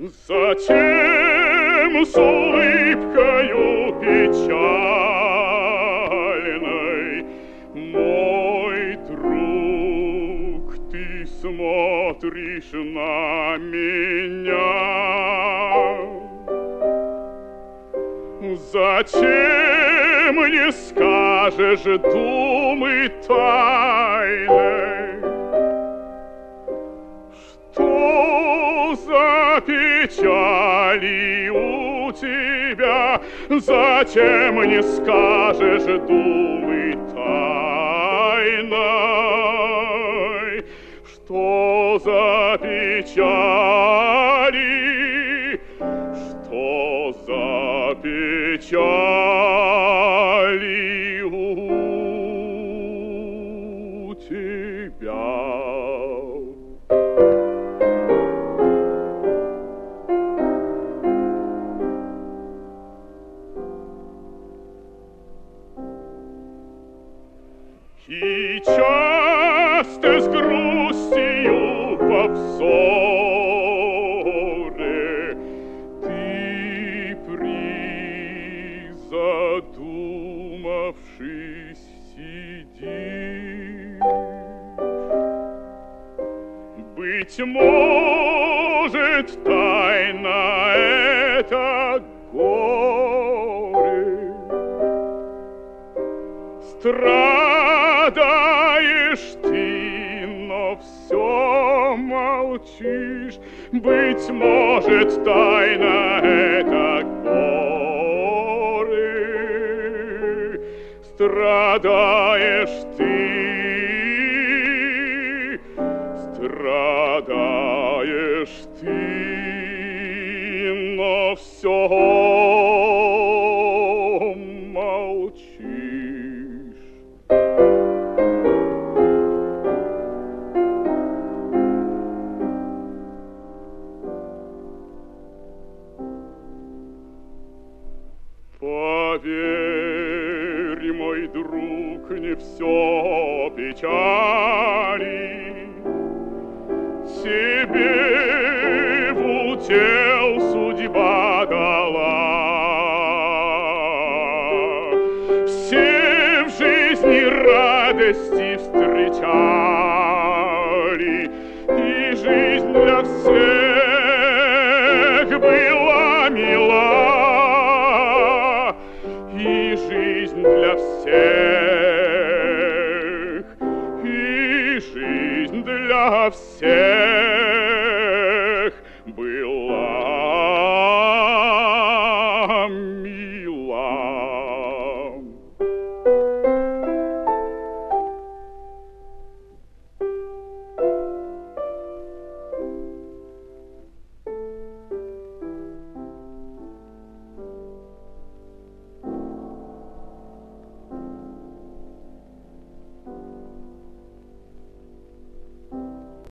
Затем с улыбкою печальной: мой друг, ты смотришь на меня. Зачем не скажешь думы тайной? Что за печали у тебя? Зачем не скажешь думы тайной? Что за печали? Что за печали у тебя? И часто с грустью во взоре ты, призадумавшись, сидишь. Быть может, тайна это горе. Страдаешь ты, но все молчишь. Быть может, тайна это горе. Страдаешь ты, страдаешь ты, но все молчишь. Поверь, мой друг, не все печали. Тебе в удел судьба дала. Все в жизни радости встречали, и жизнь для всех была мила. И жизнь для всех, и жизнь для всех.